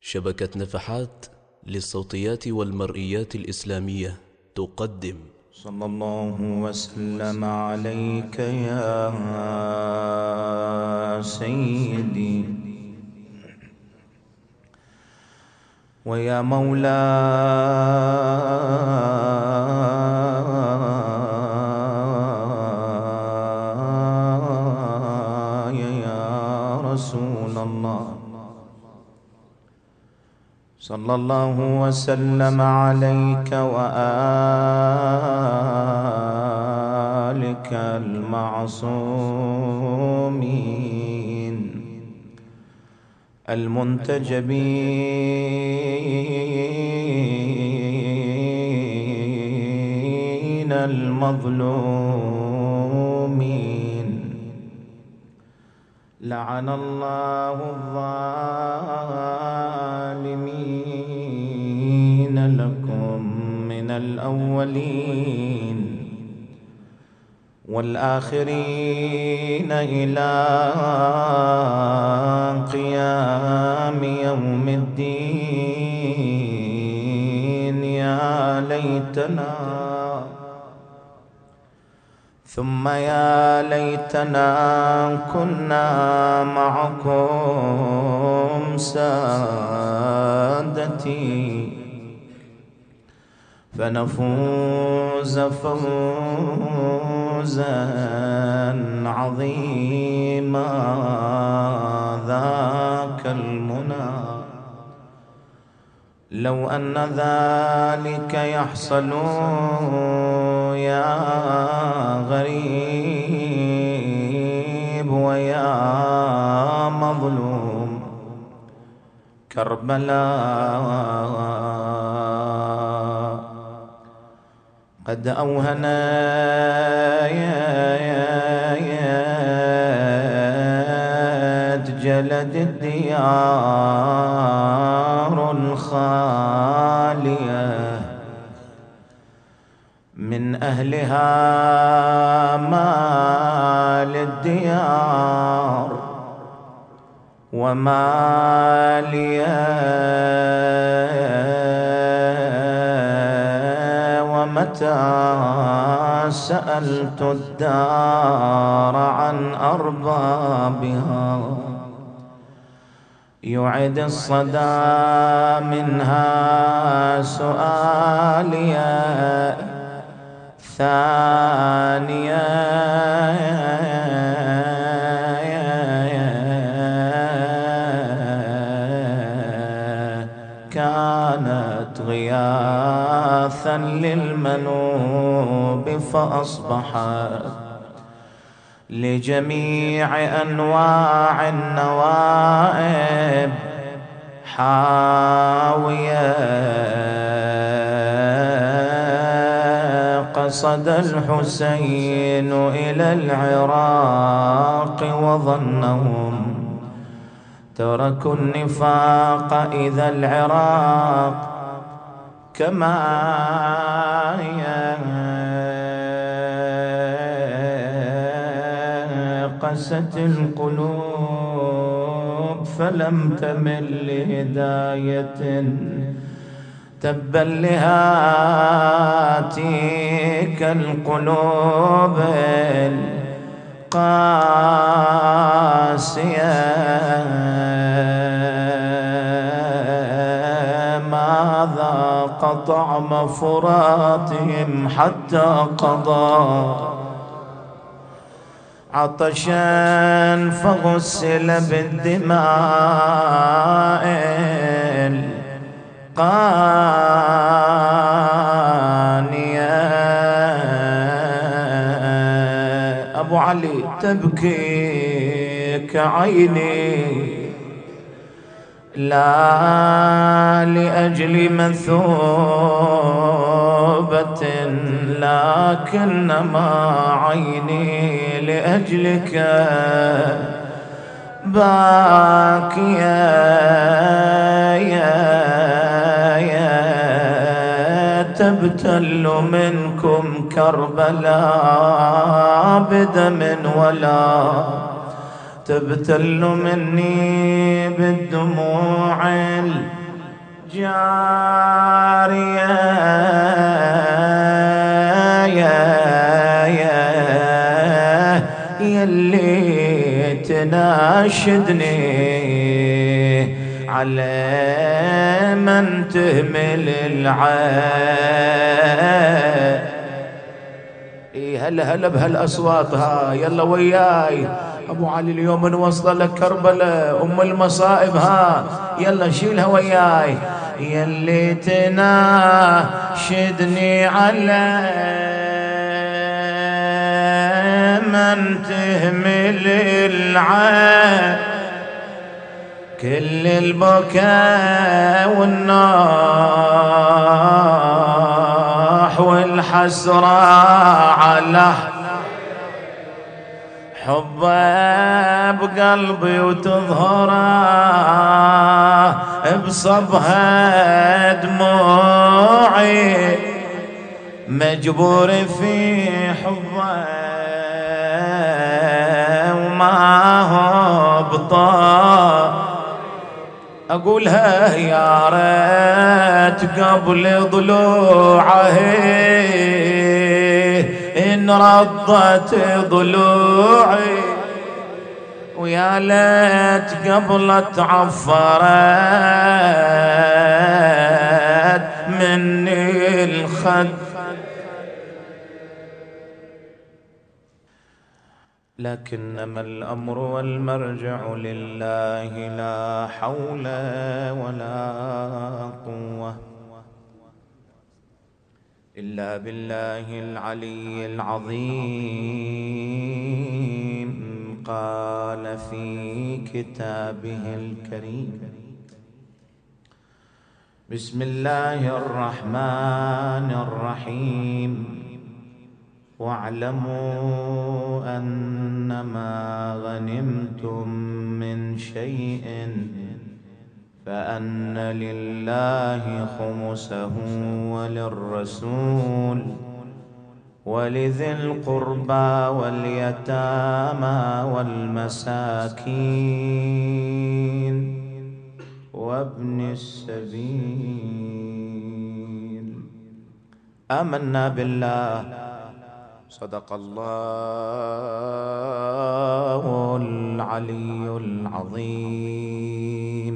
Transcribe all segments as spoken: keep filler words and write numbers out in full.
شبكة نفحات للصوتيات والمرئيات الإسلامية تقدم. صلى الله وسلم عليك يا سيدي ويا مولاي يا رسول الله. صلى الله وسلم عليك وآلك المعصومين المنتجبين المظلومين. لعن الله الظالمين لكم من الأولين والآخرين إلى قيام يوم الدين. يا ليتنا ثم يا ليتنا كنا معكم سادتي فنفوز فوزا عظيما. ذاك المنى لو أن ذلك يحصل يا غريب ويا مظلوم كربلاء قد أوهنت جلد الديار الخالية من أهلها ما للديار وما لي ومتى سألت الدار عن أربابها يعد الصدى منها سؤاليا ثانيا. كانت غياثا للمنوب فأصبحت لجميع أنواع النوائب حاوية. قصد الحسين إلى العراق وظنهم تركوا النفاق إذا العراق كما قست القلوب فلم تمل لهداية. تبا لهاتيك القلوب القاسية ما ذاق طعم فراتهم حتى قضى عطشا فغسل بالدماء القانية. أبو علي تبكيك عيني لا لأجل مثوبة لكنما عيني لأجلك باكية. تبتل منكم كربلاء بدم ولا تبتل مني بالدموع الجارية يلي تناشدني على من تهمل العين. إيه هلا هلا بهالأصوات ها، يلا وياي أبو علي اليوم نوصل لك كربلاء أم المصائب ها، يلا شيلها وياي. يلي تناشدني على من تهمل العين، كل البكاء والنوح والحسرة على حبه بقلبي وتظهره بصبها دموعي، مجبور في حبه وما هو بطال. أقولها يا ريت قبل ضلوعه إن رضت ضلوعي، ويا ليت قبل تعفرت مني الخد. لكنما الأمر والمرجع لله، لا حول ولا قوة إلا بالله العلي العظيم. قال في كتابه الكريم: بسم الله الرحمن الرحيم. واعلموا أنما غنمتم من شيء فأن لله خمسه وللرسول ولذي القربى واليتامى والمساكين وابن السبيل. آمنا بالله، صدق الله العلي العظيم.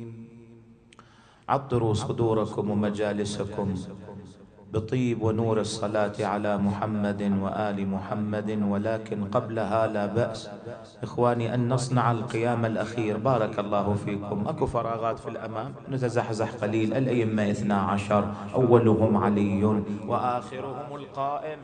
عطروا صدوركم ومجالسكم بطيب ونور الصلاة على محمد وآل محمد. ولكن قبلها لا بأس إخواني أن نصنع القيام الأخير. بارك الله فيكم. أكو فراغات في الأمام، نتزحزح قليل. الأئمة اثنا عشر، أولهم علي وآخرهم القائم.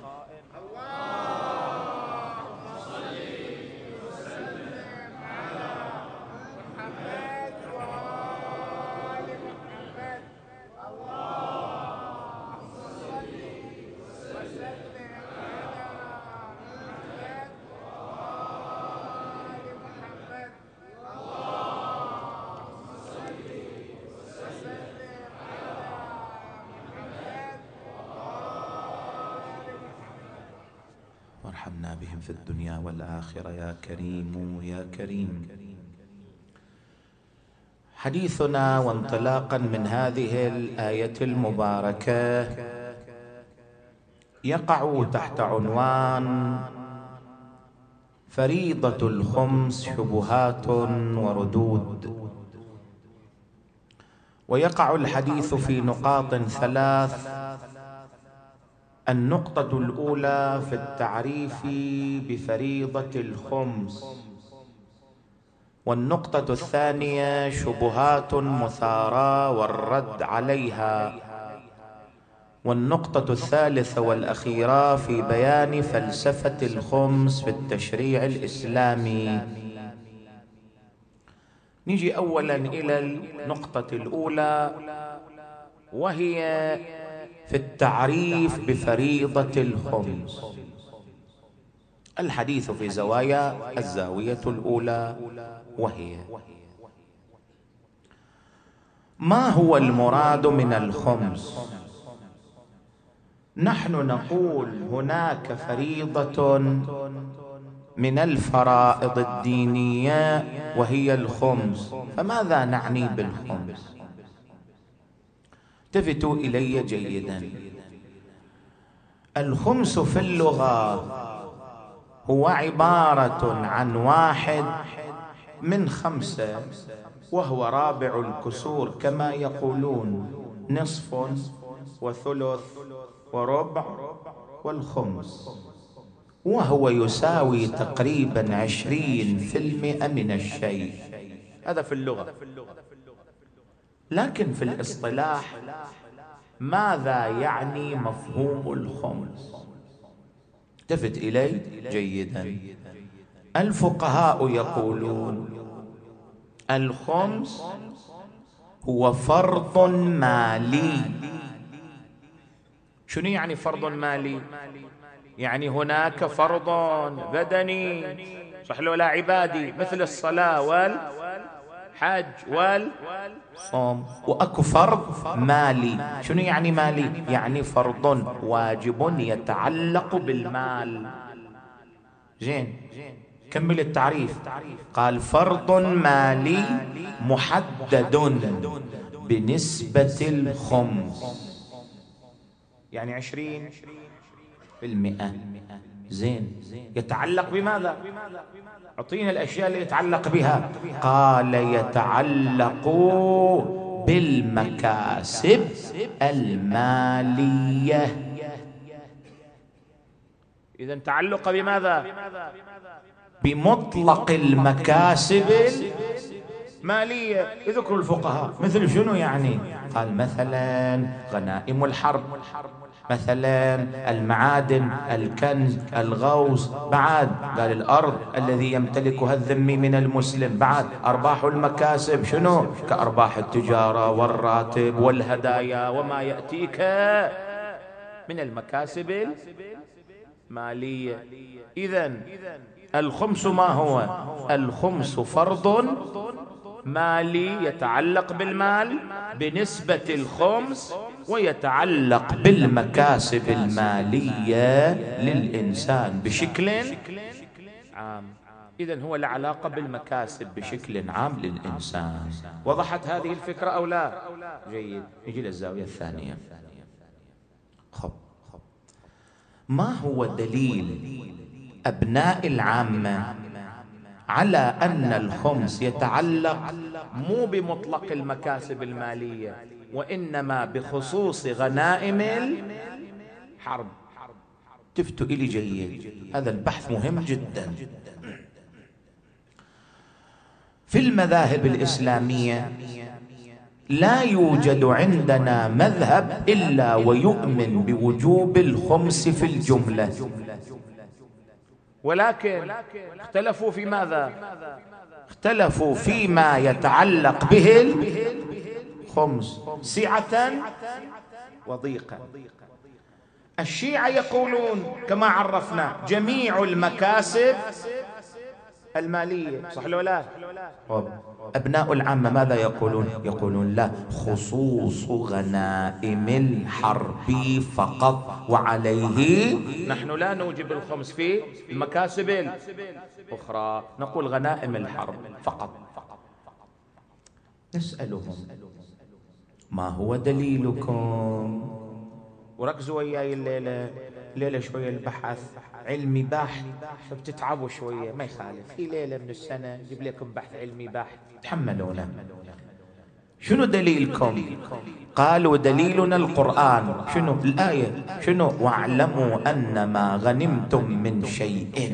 وارحمنا بهم في الدنيا والآخرة يا كريم يا كريم. حديثنا وانطلاقا من هذه الآية المباركة يقع تحت عنوان فريضة الخمس شبهات وردود. ويقع الحديث في نقاط ثلاث. النقطة الأولى في التعريف بفريضة الخمس، والنقطة الثانية شبهات مثارة والرد عليها، والنقطة الثالثة والأخيرة في بيان فلسفة الخمس في التشريع الإسلامي. نجي أولا إلى النقطة الأولى، وهي في التعريف بفريضة الخمس. الحديث في زوايا. الزاوية الأولى وهي: ما هو المراد من الخمس؟ نحن نقول هناك فريضة من الفرائض الدينية وهي الخمس. فماذا نعني بالخمس؟ التفتوا إلي جيدا. الخمس في اللغة هو عبارة عن واحد من خمسة، وهو رابع الكسور كما يقولون، نصف وثلث وربع والخمس، وهو يساوي تقريبا عشرين في المئة من الشيء. هذا في اللغة. لكن في الاصطلاح ماذا يعني مفهوم الخمس؟ التفت إلي جيدا. الفقهاء يقولون الخمس هو فرض مالي. شنو يعني فرض مالي؟ يعني هناك فرض بدني، صح لو لا عبادي، مثل الصلاة والحج والصوم، وأكو فرض مالي. شنو يعني مالي؟ يعني فرض واجب يتعلق بالمال. زين، كمل التعريف. قال فرض مالي محدد بنسبة الخمس، يعني عشرين في المئة. زين، يتعلق بماذا؟ أعطينا الأشياء اللي يتعلق بها. قال يتعلق بالمكاسب المالية. إذن تعلق بماذا؟ بمطلق المكاسب المالية. يذكر الفقهاء مثل شنو يعني؟ قال مثلا غنائم الحرب، مثلا المعادن، الكنز، الغوص، بعد قال الأرض الذي يمتلكها الذمي من المسلم، بعد أرباح المكاسب شنو؟ كأرباح التجارة والراتب والهدايا وما يأتيك من المكاسب المالية. إذن الخمس ما هو؟ الخمس فرض مالي يتعلق بالمال بنسبة الخمس، ويتعلق بالمكاسب المالية للإنسان بشكل عام. إذن هو له علاقة بالمكاسب بشكل عام للإنسان. وضحت هذه الفكرة أو لا؟ جيد، نجي للزاوية الثانية. خب ما هو دليل أبناء العامة على أن الخمس يتعلق مو بمطلق المكاسب المالية، وإنما بخصوص غنائم الحرب؟ تفتوا إلي جيد، هذا البحث مهم جدا. في المذاهب الإسلامية لا يوجد عندنا مذهب إلا ويؤمن بوجوب الخمس في الجملة، ولكن اختلفوا في ماذا؟ اختلفوا فيما يتعلق به الخمس سعة وضيقا. الشيعة يقولون كما عرفنا جميع المكاسب المالية، صح ولا لا؟ أبناء العامة ماذا يقولون؟ يقولون لا، خصوص غنائم الحرب فقط، وعليه نحن لا نوجب الخمس في المكاسب الأخرى، نقول غنائم الحرب فقط. نسألهم ما هو دليلكم؟ وركزوا وياي الليلة، ليلة شوية البحث علمي بحث، فبتتعبوا شوية، ما يخالف، في ليلة من السنة نجيب لكم بحث علمي بحث، تحملونا. شنو دليلكم؟ قالوا دليلنا القرآن. شنو الآية؟ شنو؟ واعلموا أن ما غنمتم من شيء.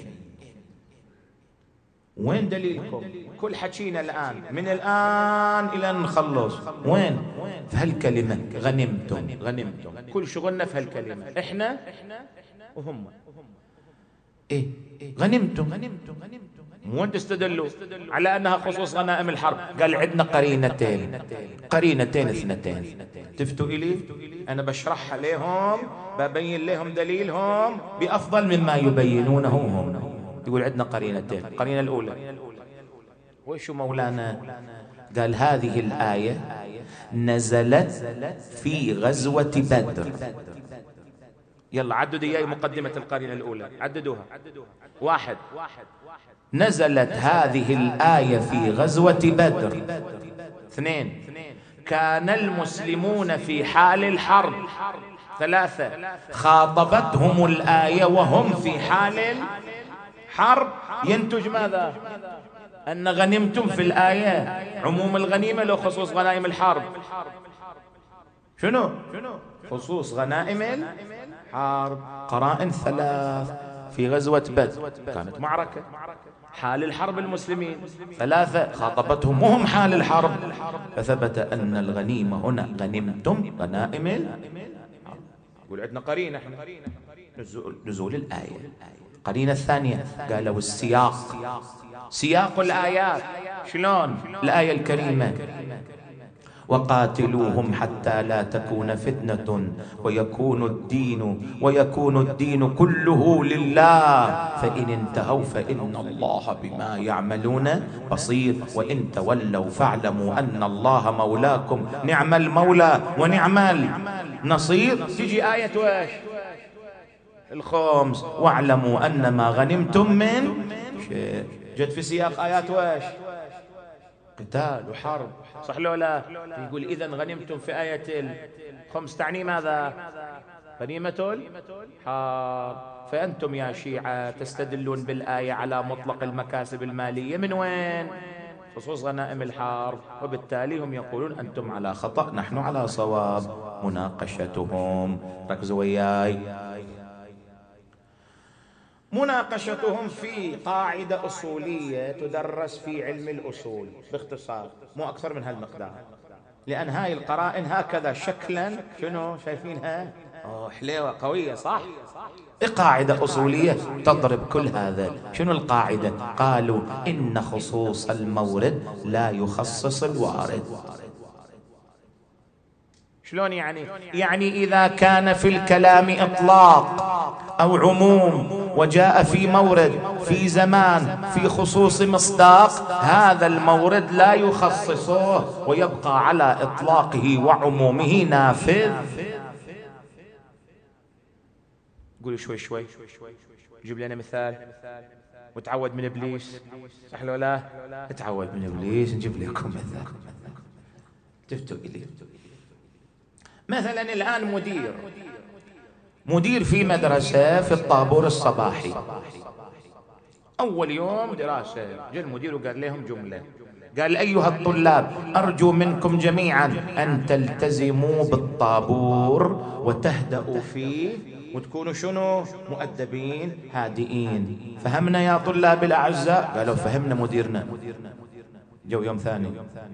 وين دليلكم؟ كل حكينا الآن، من الآن إلى أن نخلص، وين؟ في هالكلمة غنمتم. غنمتم كل شغلنا في هالكلمة، إحنا وهم. إيه غنمتم؟ غنمتم غنمتم وين تستدلوا على أنها خصوص غنائم الحرب؟ قال عندنا قرينتين، قرينتين اثنتين. تفتوا إلي أنا بشرحها لهم، ببين لهم دليلهم بأفضل مما يبينونه هم. يقول عندنا قرينتين. القرينة الأولى ويشو مولانا؟ قال هذه الآية نزلت في غزوة بدر، يلا عددوا إياي مقدمة القرينة الأولى، عددوها. واحد، نزلت هذه الآية في غزوة بدر. اثنين، كان المسلمون في حال الحرب. ثلاثة، خاطبتهم الآية وهم في حال الحرب. ينتج ماذا؟ أن غنمتم في الآية عموم الغنيمة لو خصوص غنائم الحرب. شنو؟ خصوص غنائم الحرب. قرائن ثلاث في غزوة بدر، كانت معركة، حال الحرب المسلمين. ثلاثة، خاطبتهم وهم حال الحرب، فثبت أن الغنيمة هنا غنمتم غنائم الحرب. يقول عندنا قرينة نزول, نزول الآية. قرينة الثانية قالوا السياق، سياق الآيات. شلون الآية الكريمة؟ وقاتلوهم حتى لا تكون فتنة ويكون الدين ويكون الدين كله لله فإن انتهوا فإن الله بما يعملون بصير وإن تولوا فاعلموا أن الله مولاكم نعم المولى ونعم النصير. تجي آية واش؟ الخمس، واعلموا أن ما غنمتم من شيء. جد في سياق آيات واش؟ قتال وحرب، صح لو لا؟ يقول إذن غنمتم في آية الخمس تعني ماذا؟ غنيمة الحرب. فأنتم يا شيعة تستدلون بالآية على مطلق المكاسب المالية من وين؟ خصوص غنائم الحرب، وبالتالي هم يقولون أنتم على خطأ نحن على صواب. مناقشتهم، ركزوا وياي، مناقشتهم في قاعدة أصولية تدرس في علم الأصول باختصار، مو أكثر من هالمقدار، لأن هاي القرائن هكذا شكلا شنو شايفينها؟ أوه حليوة قوية صح؟ قاعدة أصولية تضرب كل هذا. شنو القاعدة؟ قالوا إن خصوص المورد لا يخصص الوارد. شلون يعني؟ يعني إذا كان في الكلام إطلاق أو عموم وجاء في مورد في زمان في خصوص مصداق، هذا المورد لا يخصصه ويبقى على إطلاقه وعمومه نافذ. قولوا شوي شوي، جيب لنا مثال. وتعود من إبليس، صح ولا لا؟ تعود من إبليس، نجيب لكم مثال تفتوا إليه. مثلا الآن مدير مدير في مدرسة في الطابور الصباحي، أول يوم دراسة، جاء المدير وقال لهم جملة، قال أيها الطلاب أرجو منكم جميعا أن تلتزموا بالطابور وتهدأوا فيه وتكونوا شنو؟ مؤدبين هادئين. فهمنا يا طلاب الأعزاء؟ قالوا فهمنا مديرنا. جو يوم ثاني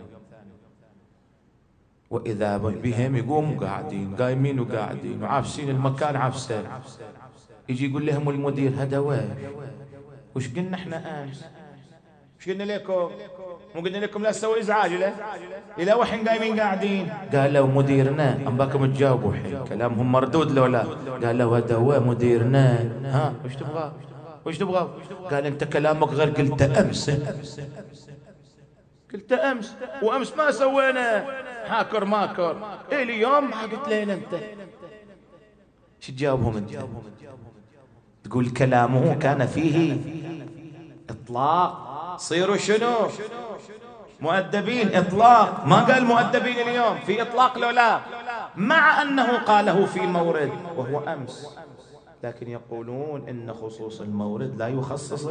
وإذا بهم يقوموا قاعدين قايمين وقاعدين وعافسين المكان عفسين. يجي يقول لهم المدير هذا واش؟ وش قلنا احنا امس؟ وش قلنا لكم؟ مو قلنا لكم لا تسوي ازعاج له؟ الى وحين قايمين قاعدين؟ قالوا مديرنا. ام باكم تجاوبوا الحين كلامهم مردود لو لا؟ قالوا هذا هو مديرنا. ها وش تبغى؟ وش تبغى؟ قال انت كلامك غير قلت امس. قلت أمس وأمس ما سوينا حاكر ماكر. إيه اليوم ما قلت لنا أنت. شو تجاوبهم أنت؟ تقول كلامه كان فيه إطلاق. صيروا شنو؟ مؤدبين. إطلاق. ما قال مؤدبين اليوم، في إطلاق لو لا؟ مع أنه قاله في مورد وهو أمس، لكن يقولون إن خصوص المورد لا يخصص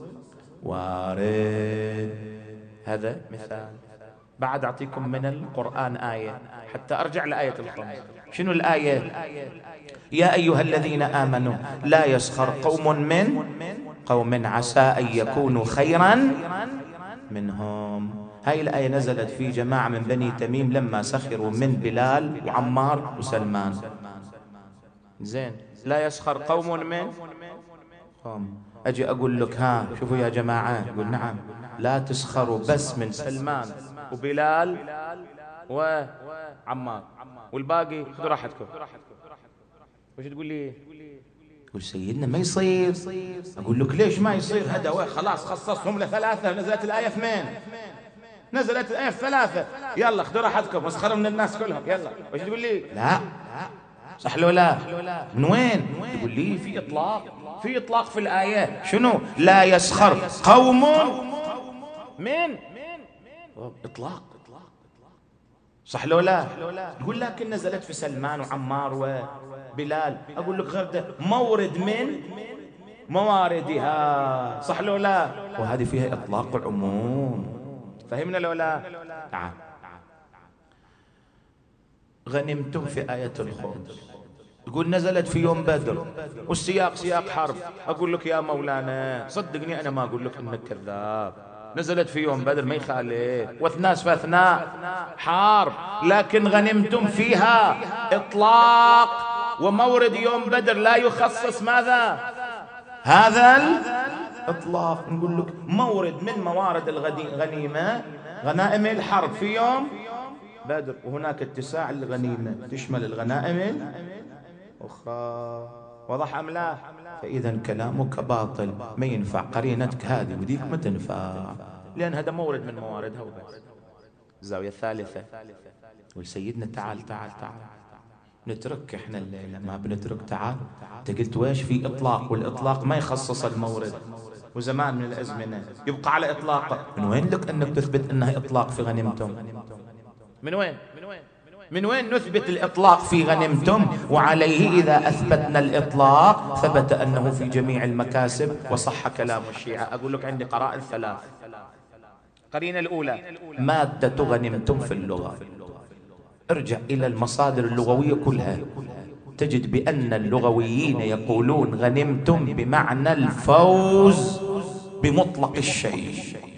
الوارد. هذا مثال. بعد أعطيكم من القرآن آية حتى أرجع لآية الخمس. شنو الآية؟ يا أيها الذين آمنوا لا يسخر قوم من قوم عسى أن يكونوا خيرا منهم. هاي الآية نزلت في جماعة من بني تميم لما سخروا من بلال وعمار وسلمان. زين، لا يسخر قوم من قوم. أجي أقول لك ها شوفوا يا جماعة، يقول نعم، لا تسخروا بس من سلمان وبلال وعمار والباقي خذوا راحتكم. وش تقول لي؟ تقول سيدنا ما يصير. أقول لك ليش ما يصير؟ هذا خلاص خصصهم لثلاثة، نزلت الآية اثنين، نزلت الآية ثلاثة، يلا خذوا راحتكم واسخروا من الناس كلهم يلا. وش تقول لي؟ لا صح لو لا؟ من وين؟ تقول لي في إطلاق، في إطلاق في الآية. شنو؟ لا يسخر قوم من إطلاق، صح لو لا؟ تقول لكن نزلت في سلمان وعمار وبلال. أقول لك غير ده مورد من مواردها، صح لو لا؟ وهذه فيها إطلاق العموم. فهمنا لو لا؟ تعال. غنمتم في آية الخمس، تقول نزلت في يوم بدر والسياق سياق حرب. أقول لك يا مولانا صدقني أنا ما أقول لك إنك كذاب، نزلت في يوم بدر ما يخالف، واثناء فاثناء حرب، لكن غنمتم فيها إطلاق، ومورد يوم بدر لا يخصص ماذا؟ هذا الإطلاق. نقول لك مورد من موارد الغنيمة غنائم الحرب في يوم بدر، وهناك اتساع الغنيمة تشمل الغنائم الأخرى. وضح أم لا؟ فإذا كلامك باطل، ما ينفع، قرينتك هذه وديك ما تنفع، لأن هذا مورد من مواردها وبس. الزاوية الثالثة، والسيدنا تعال تعال تعال نترك احنا الليلة، ما بنترك. تعال انت قلت ويش في إطلاق، والإطلاق ما يخصص المورد، وزمان من الأزمنة يبقى على إطلاقه. من وين لك أنك تثبت أنها إطلاق في غنمتم؟ من وين؟ من وين نثبت الإطلاق في غنمتم؟ وعليه إذا أثبتنا الإطلاق ثبت أنه في جميع المكاسب وصح كلام الشيعة. أقول لك عندي قرائن ثلاث. قرينة الأولى مادة غنمتم في اللغة، ارجع إلى المصادر اللغوية كلها تجد بأن اللغويين يقولون غنمتم بمعنى الفوز بمطلق الشيء.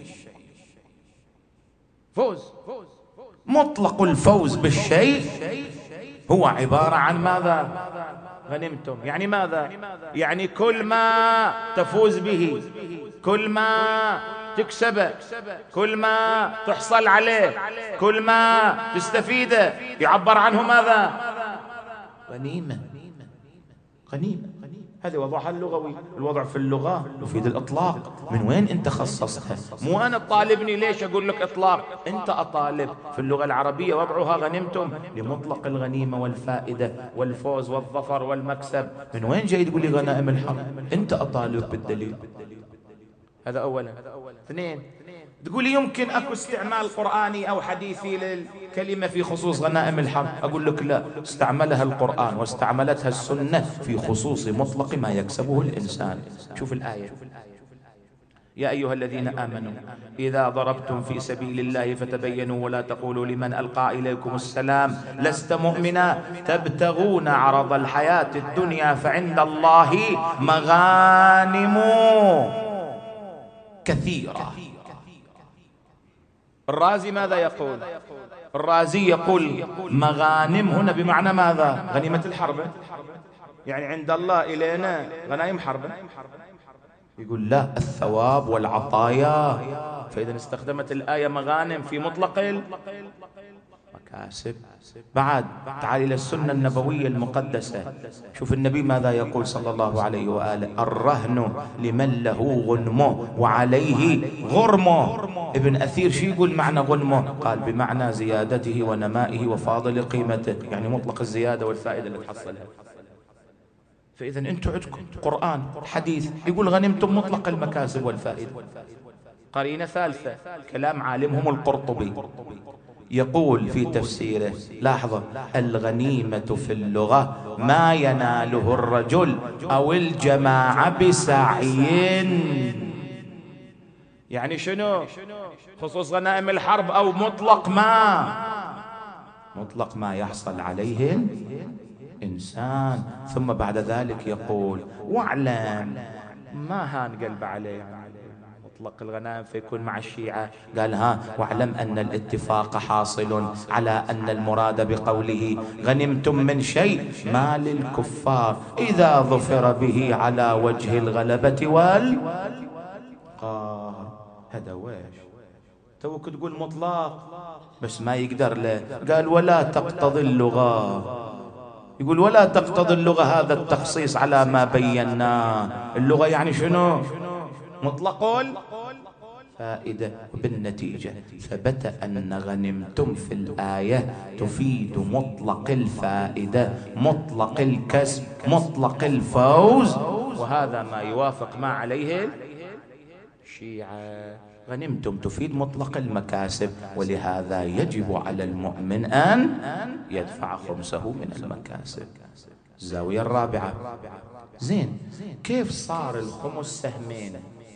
فوز، مطلق الفوز بالشيء هو عبارة عن ماذا؟ غنمتم. يعني ماذا؟ يعني كل ما تفوز به، كل ما تكسبه، كل ما تحصل عليه، كل ما تستفيده، يعبر عنه ماذا؟ غنيمة. غنيمة هذا وضعها اللغوي. الوضع في اللغة يفيد الإطلاق. من وين أنت خصصتها؟ مو أنا طالبني ليش أقول لك إطلاق، أنت أطالب. في اللغة العربية وضعها غنمتم لمطلق الغنيمة والفائدة والفوز والظفر والمكسب. من وين جاي تقول لي غنائم الحرب؟ أنت أطالب بالدليل. هذا أولا. اثنين، تقول لي يمكن أكو استعمال قرآني أو حديثي للكلمة في خصوص غنائم الحرب. أقول لك لا، استعملها القرآن واستعملتها السنة في خصوص مطلق ما يكسبه الإنسان. شوف الآية: يا أيها الذين آمنوا إذا ضربتم في سبيل الله فتبينوا ولا تقولوا لمن ألقى إليكم السلام لست مؤمنا تبتغون عرض الحياة الدنيا فعند الله مغانم كثيرة. الرازي ماذا يقول؟ الرازي يقول مغانم هنا بمعنى ماذا؟ غنيمة الحرب، يعني عند الله إلينا غنائم حرب. يقول لا، الثواب والعطايا. فإذا استخدمت الآية مغانم في مطلق المكاسب. بعد تعال إلى السنة النبوية المقدسة، شوف النبي ماذا يقول صلى الله عليه وآله: الرهن لمن له غنمه وعليه غرمه. ابن أثير شو يقول معنى غنمه؟ قال بمعنى زيادته ونمائه وفاضل قيمته، يعني مطلق الزيادة والفائدة اللي تحصلها. فإذا أنتم عندكم قرآن حديث يقول غنمتم مطلق المكاسب والفائدة. قرينة ثالثة كلام عالمهم القرطبي يقول في تفسيره، لاحظة: الغنيمة في اللغة ما يناله الرجل أو الجماعة بسعي. يعني شنو؟ خصوص غنائم الحرب أو مطلق ما مطلق ما يحصل عليه إنسان. ثم بعد ذلك يقول: واعلم، ما هان قلب عليه يعني مطلق الغنائم فيكون مع الشيعة. قال: ها واعلم أن الاتفاق حاصل على أن المراد بقوله غنمتم من شيء ما للكفار إذا ظفر به على وجه الغلبة والقهر. هذا ويش توك تقول مطلق بس ما يقدر له. قال: ولا تقتضي اللغة، يقول ولا تقتضي اللغة هذا التخصيص على ما بيناه. اللغة يعني شنو؟ مطلق فائدة، وبالنتيجة ثبت أن غنمتم في الآية تفيد مطلق الفائدة، مطلق الكسب، مطلق الفوز، وهذا ما يوافق ما عليه الشيعة. غنمتم تفيد مطلق المكاسب، ولهذا يجب على المؤمن أن يدفع خمسه من المكاسب. الزاوية الرابعة، زين كيف صار الخمس سهمين؟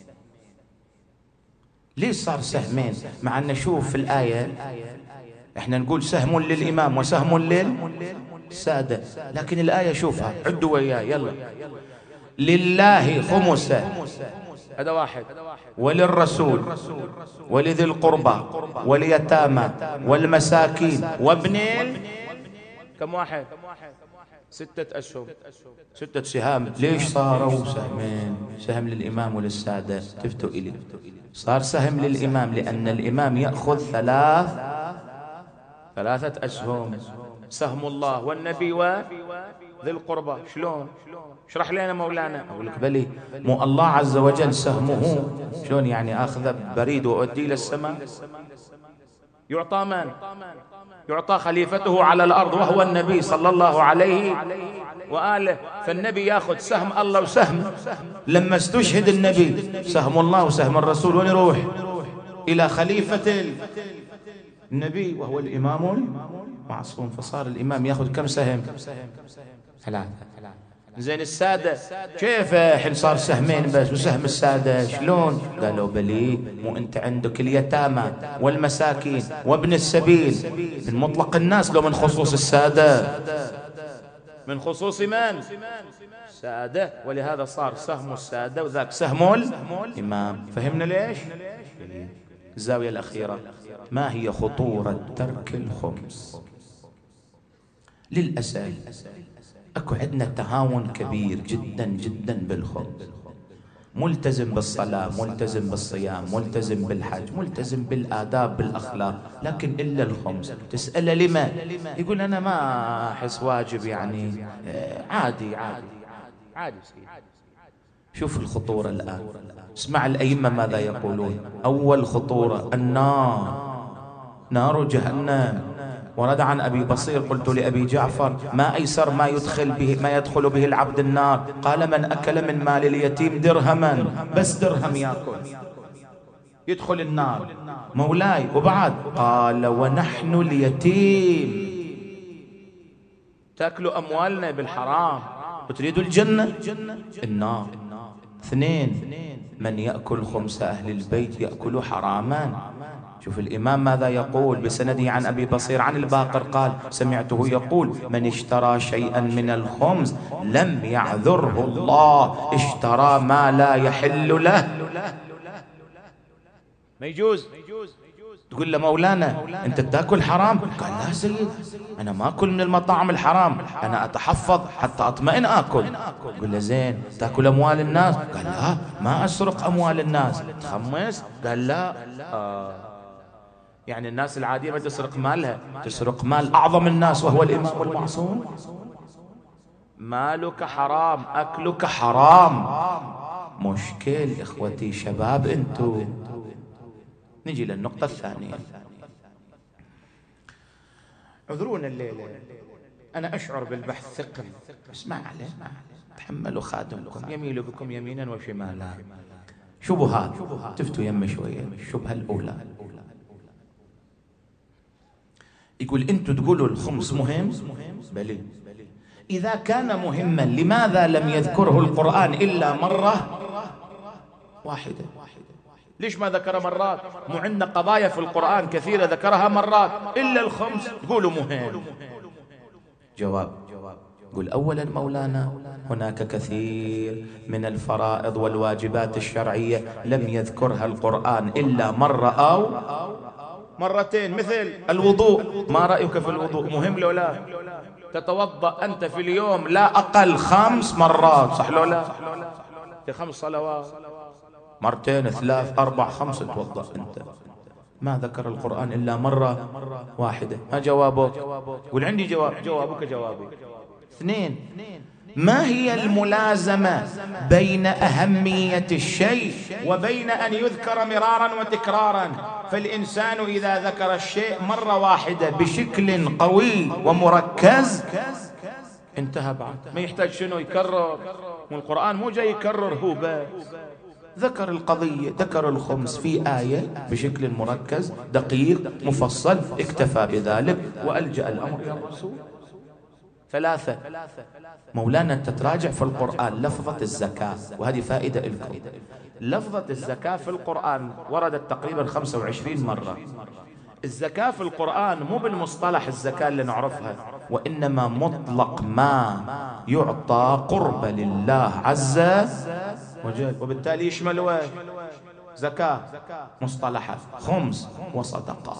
ليش صار سهمين؟ مع أن نشوف في الآية احنا نقول سهم للإمام وسهم للسادة، لكن الآية شوفها، عدوا وياي يلا. لله خمسه، هذا واحد، وللرسول ولذي القربى واليتامى والمساكين وابن كم واحد؟ ستة أسهم، ستة سهام. ليش صاروا سهمين؟ سهم للإمام وللسادة. تفتوا إلي صار سهم للإمام لأن الإمام يأخذ ثلاث ثلاثة أسهم، سهم الله والنبي وذي القربى. شلون؟ اشرح لنا مولانا. أقول لك بلي، مو الله عز وجل سهمه شلون يعني؟ أخذ بريد وأدي للسماء، يعطى من؟ يعطى خليفته على الأرض وهو النبي صلى الله عليه وآله. فالنبي ياخذ سهم الله وسهم، لما استشهد النبي سهم الله وسهم الرسول وين يروح؟ إلى خليفة النبي وهو الإمام المعصوم. فصار الإمام ياخذ كم سهم؟ ثلاثة. زين السادة كيف حين صار سهمين بس وسهم السادة شلون؟ قالوا بلي، مو انت عندك اليتامى والمساكين وابن السبيل من مطلق الناس لو من خصوص السادة؟ من خصوص من؟ السادة، ولهذا صار سهم السادة وذاك سهم الإمام. فهمنا ليش؟ الزاوية الأخيرة، ما هي خطورة ترك الخمس؟ للأسف أكو عندنا تهاون كبير جدا جدا بالخمس. ملتزم بالصلاة، ملتزم بالصيام، ملتزم بالحج، ملتزم بالآداب بالأخلاق، لكن إلا الخمس. تسأله لما؟ يقول أنا ما أحس واجب، يعني عادي عادي عادي. شوف الخطورة الآن، اسمع الأئمة ماذا يقولون. أول خطورة النار، نار جهنم. ورد عن أبي بصير قلت لأبي جعفر ما أيسر ما يدخل به ما يدخل به العبد النار؟ قال من أكل من مال اليتيم درهما، بس درهم يأكل يدخل النار. مولاي وبعد؟ قال ونحن اليتيم تأكلوا أموالنا بالحرام وتريدوا الجنة؟ النار. اثنين، من يأكل خمس أهل البيت يأكل حراما. شوف الإمام ماذا يقول بسنده عن أبي بصير عن الباقر قال سمعته يقول من اشترى شيئا من الخمس لم يعذره الله، اشترى ما لا يحل له. ما يجوز. تقول له مولانا أنت تأكل حرام؟ قال لا سيد، أنا ما أكل من المطاعم الحرام، أنا أتحفظ حتى أطمئن أكل. تقول له زين تأكل أموال الناس؟ قال لا ما أسرق أموال الناس. تخمس؟ قال لا. آه. يعني الناس العادية ما تسرق مالها، تسرق مال أعظم الناس وهو الإمام المعصوم. مالك حرام، أكلك حرام. مشكل إخوتي شباب أنتو. نجي للنقطة الثانية. اعذرونا الليلة، أنا أشعر بالبحث ثقل. اسمع عليه، تحملوا خادمكم يميل بكم يمينا وشمالا. شبهات تفتوا يم شوية. الشبهة الأولى يقول أنتوا تقولوا الخمس مهم؟ بلي. إذا كان مهما لماذا لم يذكره القرآن إلا مرة واحدة؟ ليش ما ذكر مرات؟ مو عندنا قضايا في القرآن كثيرة ذكرها مرات، إلا الخمس تقولوا مهم. جواب، قل أولا مولانا هناك كثير من الفرائض والواجبات الشرعية لم يذكرها القرآن إلا مرة أو مرتين، مثل الوضوء. ما رأيك في الوضوء؟ مهم لو لا؟ تتوضأ أنت في اليوم لا أقل خمس مرات، صح لو لا؟ في خمس صلوات، مرتين ثلاث أربع خمس توضأ أنت. ما ذكر القرآن إلا مرة واحدة. ما جوابك؟ قل عندي جواب. جوابك جوابي. اثنين، ما هي الملازمة بين أهمية الشيء وبين أن يذكر مرارا وتكرارا؟ فالإنسان إذا ذكر الشيء مرة واحدة بشكل قوي ومركز انتهى، بعد ما يحتاج شنو يكرر. والقرآن مو جاي يكرر هو بس، ذكر القضية، ذكر الخمس في آية بشكل مركز دقيق مفصل، اكتفى بذلك وألجأ الأمر إلى الرسول. ثلاثة، مولانا تتراجع في القرآن لفظة الزكاة، وهذه فائدة لكم. لفظة الزكاة في القرآن وردت تقريبا خمسة وعشرين مرة. الزكاة في القرآن مو بالمصطلح الزكاة اللي نعرفها، وإنما مطلق ما يعطى قرب لله عز وجل، وبالتالي يشمل زكاة مصطلحات خمس وصدقة.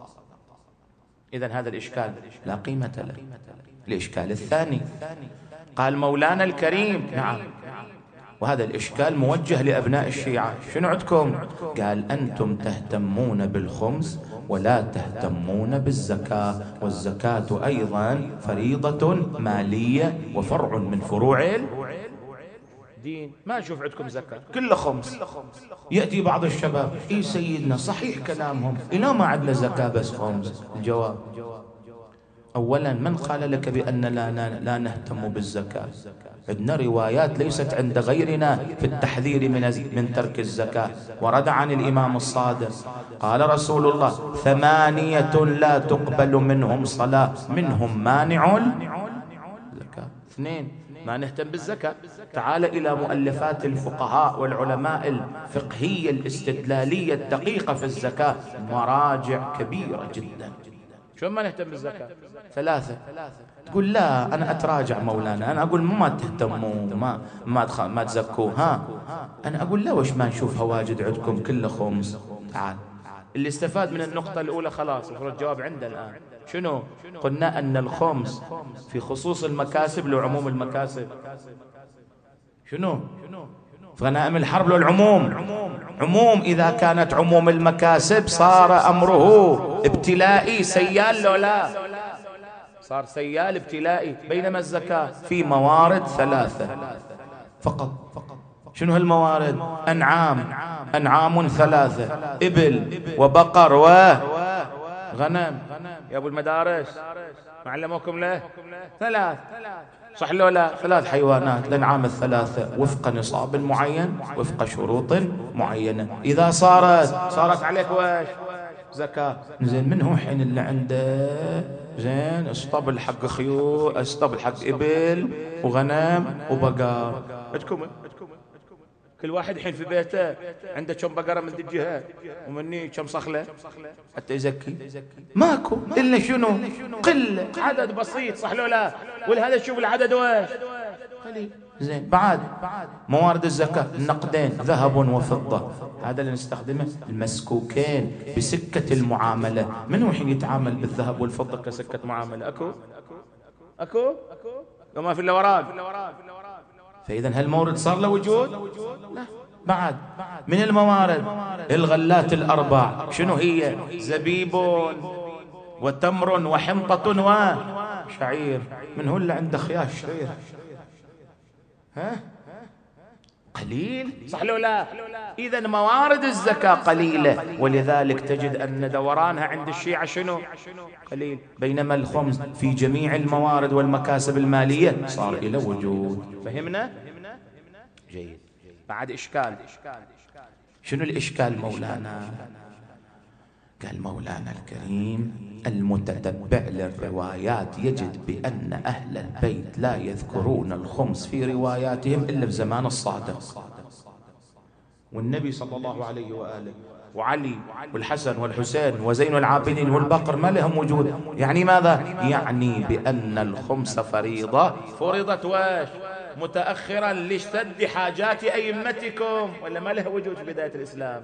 إذن هذا الإشكال لا قيمة له. الإشكال الثاني قال مولانا الكريم، نعم، وهذا الإشكال موجه لأبناء الشيعة، شنو عندكم؟ قال أنتم تهتمون بالخمس ولا تهتمون بالزكاة، والزكاة أيضا فريضة مالية وفرع من فروع الدين. ما نشوف عندكم زكاة، كله خمس. يأتي بعض الشباب، إيه سيدنا صحيح كلامهم، إلا ما عندنا زكاة بس خمس. الجواب، أولا من قال لك بأن لا, لا نهتم بالزكاة؟ عندنا روايات ليست عند غيرنا في التحذير من, من ترك الزكاة. ورد عن الإمام الصادق قال رسول الله ثمانية لا تقبل منهم صلاة، منهم مانع الزكاة. اثنين، ما نهتم بالزكاة. تعال إلى مؤلفات الفقهاء والعلماء الفقهية الاستدلالية الدقيقة في الزكاة، مراجع كبيرة جدا. شو ما نهتم بالزكاة؟ ثلاثة، تقول لا أنا أتراجع مولانا، أنا أقول ما تهتموا ما ما ما تزكوا. ها أنا أقول لا، وش ما نشوفها واجد عندكم كله خمس. تعال، اللي استفاد من النقطة الأولى خلاص، المفروض الجواب عندنا الآن. شنو؟ قلنا أن الخمس في خصوص المكاسب لعموم المكاسب. شنو؟ في غنائم الحرب له العموم، عموم. إذا كانت عموم المكاسب صار أمره ابتلائي سيال، لو لا صار سيال ابتلائي. بينما الزكاة في موارد ثلاثة فقط. شنو هالموارد؟ أنعام، أنعام ثلاثة، إبل وبقر وغنم. يا أبو المدارس ما علموكم له؟ ثلاث، صح لو لا؟ ثلاث حيوانات، الأنعام الثلاثة وفق نصاب معين، وفق شروط معينة. إذا صارت صارت عليك وش؟ زكاة. زين، من هو حين اللي عنده زين اسطبل حق خيول، اسطبل حق إبل وغنم وبقر. عندكم كل واحد حين في بيته عنده كم بقرة من دي الجهة ومني كم صخلة حتى يزكي؟ ماكو إلا شنو؟ قلة، عدد بسيط، صح لو لا؟ ولهذا تشوف العدد واش قليل. زين، بعد موارد الزكاة النقدين، ذهب وفضة، هذا اللي نستخدمه. المسكوكين بسكة المعاملة، من هو حين يتعامل بالذهب والفضة كسكة معاملة؟ أكو أكو لو ما في إلا وراق. فإذا هالمورد صار له وجود؟ لا. بعد من الموارد الغلات الأربع، شنو هي؟ زبيب وتمر وحنطة وشعير. من هو اللي عنده خيار شعير؟ ها؟ قليل، صح لو لا؟ إذا موارد الزكاة قليلة، ولذلك تجد أن دورانها عند الشيعة شنو؟ قليل. بينما الخمس في جميع الموارد والمكاسب المالية صار إلى وجود. فهمنا؟ جيد. بعد إشكال. شنو الإشكال مولانا؟ قال مولانا الكريم المتتبع للروايات يجد بأن أهل البيت لا يذكرون الخمس في رواياتهم إلا في زمان الصادق، والنبي صلى الله عليه وآله وعلي والحسن والحسين وزين العابدين والبقر ما لهم وجود. يعني ماذا؟ يعني بأن الخمس فريضة فرضت واش؟ متأخرا لاشتد حاجات أئمتكم، ولا ما له وجود في بداية الإسلام؟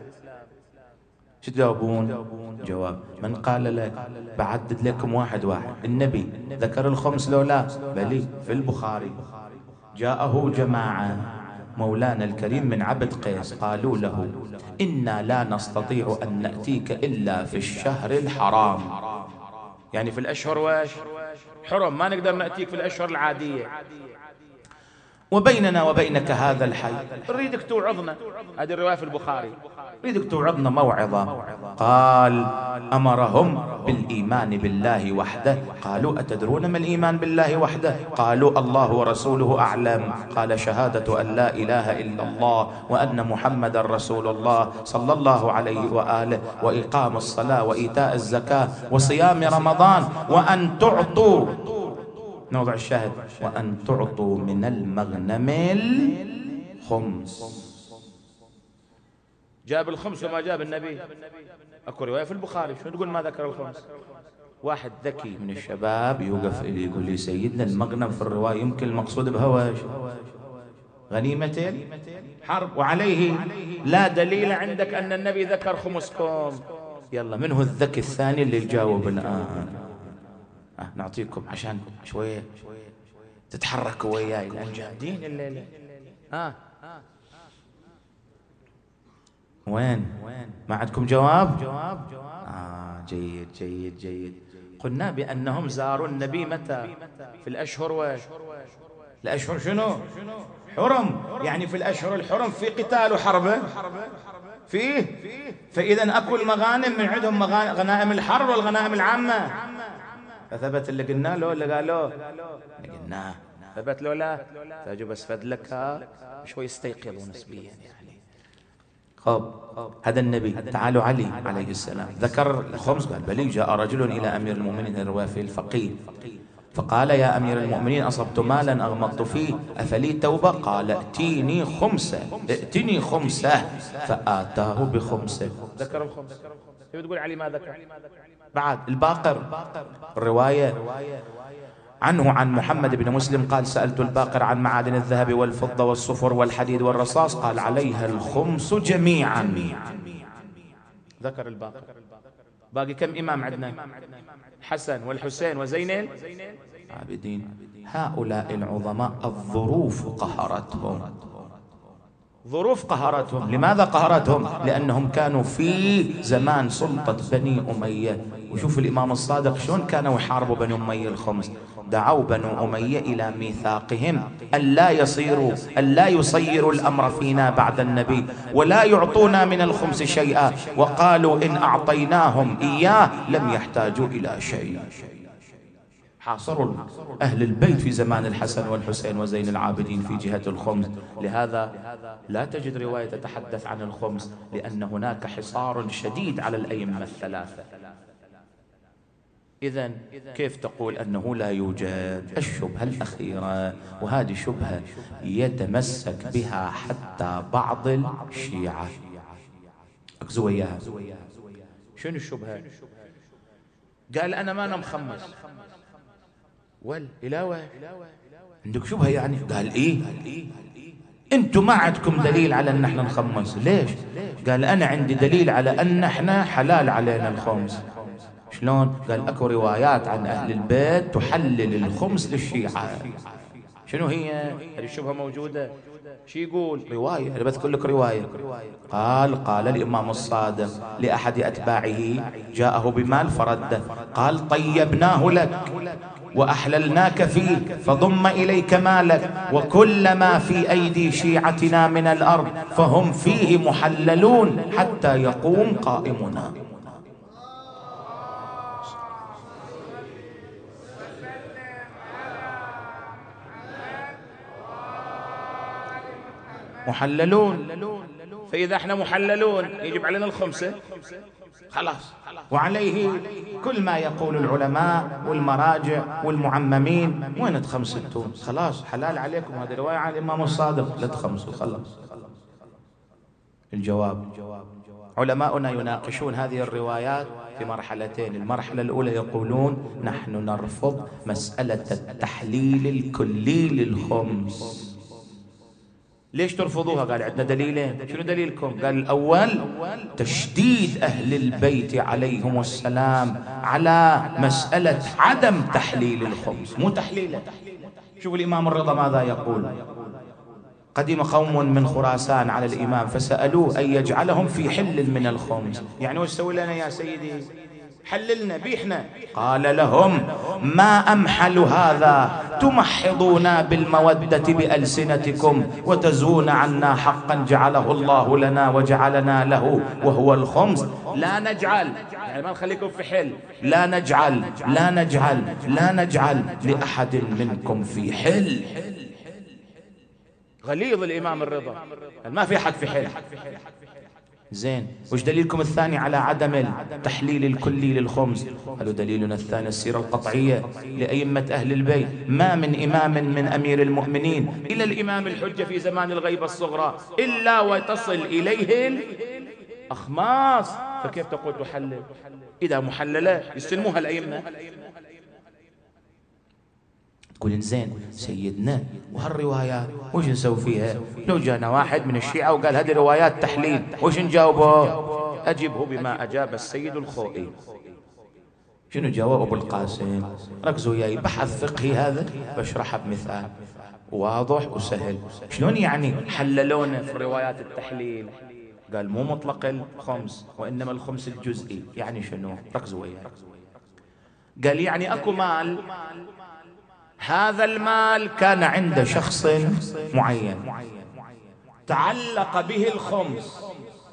شو تجاوبون؟ جواب، من قال لك بعدد لكم واحد واحد. النبي ذكر الخمس لو لا؟ بلي في البخاري. جاءه جماعة مولانا الكريم من عبد قيس قالوا له إنا لا نستطيع أن نأتيك إلا في الشهر الحرام، يعني في الأشهر واش؟ حرم، ما نقدر نأتيك في الأشهر العادية. وبيننا وبينك هذا الحي، نريدك توعظنا. هذه الرواية في البخاري، نريدك توعظنا موعظة. قال أمرهم بالإيمان بالله وحده. قالوا أتدرون ما الإيمان بالله وحده؟ قالوا الله ورسوله أعلم. قال شهادة أن لا إله إلا الله وأن محمد رسول الله صلى الله عليه وآله، وإقام الصلاة وإيتاء الزكاة وصيام رمضان، وأن تعطوا، نوضع الشاهد، وأن تعطوا من المغنم الخمس. جاب الخمس وما جاب النبي. اكو روايه في البخاري شنو تقول ما ذكر الخمس؟ واحد ذكي من الشباب يوقف لي يقول لي سيدنا المغنم في الروايه يمكن المقصود بهواش غنيمة حرب، وعليه لا دليل عندك ان النبي ذكر خمسكم. يلا من هو الذكي الثاني اللي يجاوب الان؟ أه نعطيكم عشان شويه تتحركوا وياي لان جادين الليله. ها وين؟ ما عندكم جواب؟ آه جيد جيد جيد. قلنا بأنهم زاروا النبي متى؟ في الأشهر و... الأشهر شنو؟ حرم، يعني في الأشهر الحرم في قتال وحرب فيه. فإذا أكو المغانم من عندهم غنائم الحرب والغنائم العامة. فثبت اللي قلنا له اللي قالوا قلناه ثبت له لا تاجوا بس فدلك شوي يستيقظوا نسبيا يعني. خب هذا النبي. تعالوا علي عليه السلام ذكر الخمس. قال بلي جاء رجل إلى أمير المؤمنين الروافي الفقيه فقال يا أمير المؤمنين أصبت مالا أغمضت فيه أفلي توبة؟ قال ائتيني خمسة ائتني خمسة فآتاه بخمسة. ذكر الخمس. تقول علي ما ذكر بعد الباقر. الرواية عنه عن محمد بن مسلم قال سألت الباقر عن معادن الذهب والفضة والصفر والحديد والرصاص قال عليها الخمس جميعا. ذكر الباقر. باقي كم إمام عندنا؟ حسن والحسين وزين العابدين. هؤلاء العظماء الظروف قهرتهم. ظروف قهرتهم. لماذا قهرتهم؟ لأنهم كانوا في زمان سلطة بني أمية. وشوف الإمام الصادق شلون كانوا يحاربوا بني أمية الخمس. دعوا بنو أمية إلى ميثاقهم ألا يصيروا ألا يصيروا الأمر فينا بعد النبي ولا يعطونا من الخمس شيئا، وقالوا إن أعطيناهم إياه لم يحتاجوا إلى شيء. حاصروا أهل البيت في زمان الحسن والحسين وزين العابدين في جهة الخمس. لهذا لا تجد رواية تتحدث عن الخمس، لأن هناك حصار شديد على الأئمة الثلاثة. إذن كيف تقول أنه لا يوجد؟ الشبهة الأخيرة، وهذه شبهة يتمسك بها حتى بعض الشيعة. أكزوا إياها. شنو الشبهة؟ قال أنا ما أنا مخمس وال إلاوة عندك شبهة يعني؟ قال إيه أنتم ما عندكم دليل على أن احنا نخمس. ليش؟ قال أنا عندي دليل على أن احنا حلال علينا الخمس. شلون؟ قال أكو روايات عن أهل البيت تحلل الخمس للشيعة. شنو هي؟ هذه الشبهة موجودة. شو يقول؟ رواية، أنا بذكر لك رواية. قال قال الإمام الصادق لأحد أتباعه جاءه بمال فرده، قال طيبناه لك وأحللناك فيه فضم إليك مالك وكل ما في أيدي شيعتنا من الأرض فهم فيه محللون حتى يقوم قائمنا. محللون. فإذا احنا محللون يجب علينا الخمسة خلاص. وعليه كل ما يقول العلماء والمراجع والمعممين وين تخمستون؟ خلاص حلال عليكم. هذه رواية عن الإمام الصادق لا تخمسوا خلاص. الجواب علماؤنا يناقشون هذه الروايات في مرحلتين. المرحلة الأولى يقولون نحن نرفض مسألة التحليل الكلي للخمس. ليش ترفضوها؟ قال عندنا دليلين. شنو دليلكم؟ قال الأول تشديد أهل البيت عليهم السلام على مسألة عدم تحليل الخمس، مو تحليله. شوف الإمام الرضا ماذا يقول. قدم قوم من خراسان على الإمام فسألوه أن يجعلهم في حل من الخمس. يعني وش سوي لنا يا سيدي؟ حللنا بيحنا. قال لهم ما أمحل هذا، تمحضونا بالمودة بألسنتكم وتزون عنا حقا جعله الله لنا وجعلنا له وهو الخمس. لا نجعل، يعني ما نخليكم في حل، لا نجعل لا نجعل لا نجعل لأحد منكم في حل. غليظ الإمام الرضا، ما في حد في حل. زين، وش دليلكم الثاني على عدم التحليل الكلي للخمس؟ قالوا دليلنا الثاني السيرة القطعية لأئمة أهل البيت. ما من إمام من أمير المؤمنين إلى الإمام الحجة في زمان الغيبة الصغرى إلا وتصل إليه الأخماس، فكيف تقول تحلل؟ إذا محللة يستلموها الأئمة. تقول زين سيدنا وهالروايات وش نسوي فيها؟ لو جانا واحد من الشيعة وقال هذه روايات تحليل وش نجاوبه؟ أجبه بما أجاب السيد الخوئي. شنو جواب أبو القاسم؟ ركزوا وياي، بحث فقهي هذا بشرحه بمثال واضح وسهل. شلون يعني حللونه في روايات التحليل؟ قال مو مطلق الخمس وإنما الخمس الجزئي. يعني شنو؟ ركزوا وياي. قال يعني أكو مال، هذا المال كان عند شخص معين تعلق به الخمس،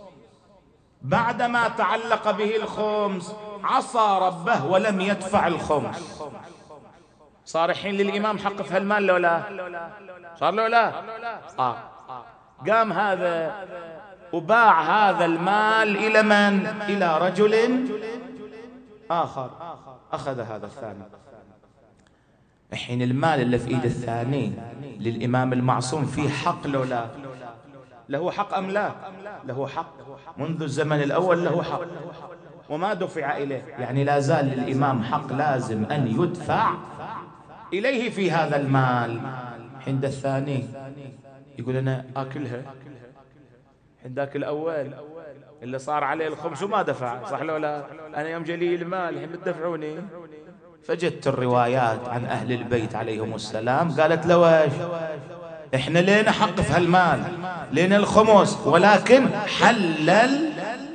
بعدما تعلق به الخمس عصى ربه ولم يدفع الخمس، صار حين للإمام حق في هالمال لو لا؟ صار له لا؟ آه. قام هذا وباع هذا المال إلى من؟ إلى رجل آخر، أخذ هذا الثاني. الحين المال اللي في ايد الثاني للإمام المعصوم في حق لو لا؟ له حق أم لا؟ له حق منذ الزمن الأول، له حق وما دفع إليه، يعني لا زال للإمام حق لازم أن يدفع إليه في هذا المال. عند الثاني يقول أنا آكلها، عند ذاك الأول اللي صار عليه الخمس وما دفع، صح لو لا؟ أنا يوم جلي المال الحين بتدفعوني. فجدت الروايات عن أهل البيت عليهم السلام قالت له ويش؟ إحنا لينا حق في هالمال، لينا الخمس، ولكن حلل.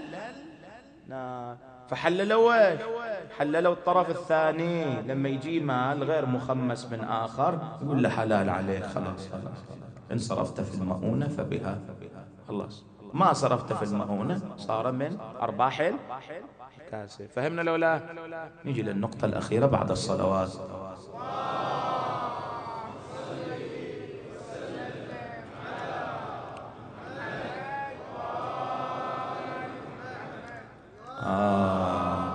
فحللوا ويش؟ حللوا الطرف الثاني لما يجي مال غير مخمس من آخر يقول له حلال عليه، خلاص خلاص إن صرفت في المؤونة فبها، خلاص ما صرفت في المؤونة صار من أرباح كاسب. فهمنا لو لا؟ نجي للنقطة الأخيرة بعد الصلوات. آه.